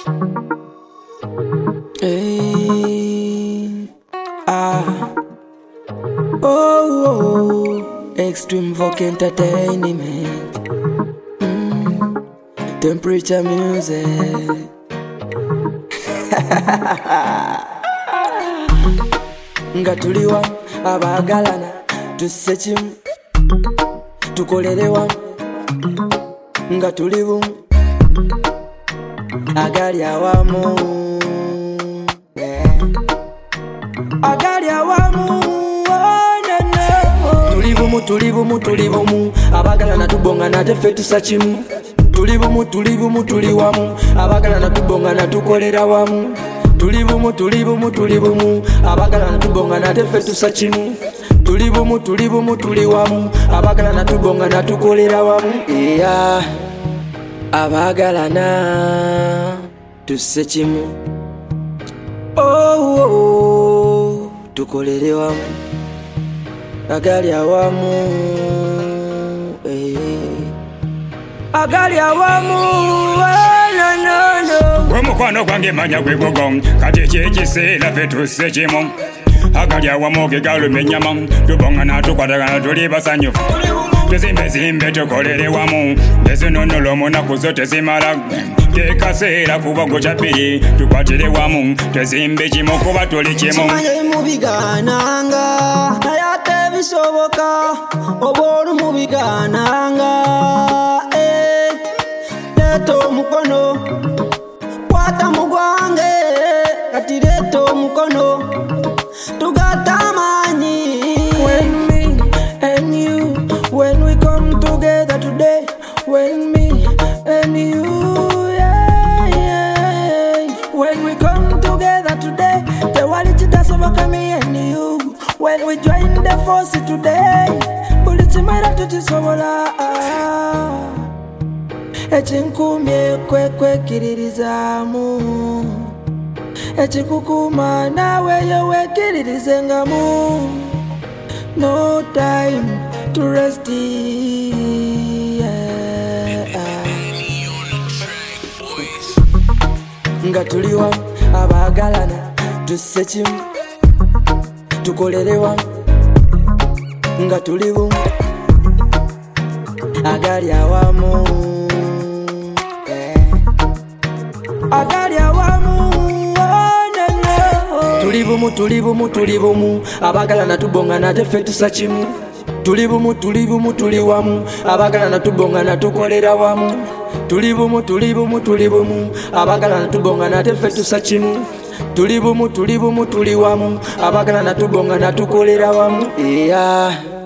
Hey, oh, Extreme Voc Entertainment, Temperature Music. Nga tuliwa abagalana tusse kimu tukolere wamu nga tuli bumu agali awamu agali awamu tuli bumu abagalana tubongana teffe tussa kimu tuli bumu tuli wamu abagalana tubongana tukolera wamu tuli bumu abagalana tubongana teffe tussa kimu tuli bumu tuli wamu abagalana tubongana tukolera wamu iya abagalana tusse kimu tukolere wamu agali awamu agali awamu omukwano gwange manya gwe gogo kati ekiseera ffe tusse kimu agali awamu ge galuma ennyama tubongana tukwatagana tuli basanyufu tuzimbezimbe tukolere wamu ezinonola omunaku zo tezimala ke kaseera kuba gwo kyabbiri tukwatire wamu tezimbe kimu kuba tuli kimu kimanye mubigananga naye ate bisoboka oba olu mubigananga leeta omukono kwata mugwange kati leeta omukono tugatta amaanyi when me and you when we come together today when me and you when we come together today tewali kitasoboka me and you when we join the force today buli kimera tukisobola ekinkumye kwekkiririzaamu ekikukuma naaweyo wekkiririzengamu no time to rest nga tuliwa abagalana tusse kimu tukolere wamu nga tuli bumu agali awamu agali awamu tuli bumu abagalana tubongana teffe tussa kimu tuli bumu wamu abagalana tubongana tukolera wamu tuli bumu abagalana tubongana teffe tussa kimu tuli bumu tuli wamu abagalana tubongana tukolera wamu iya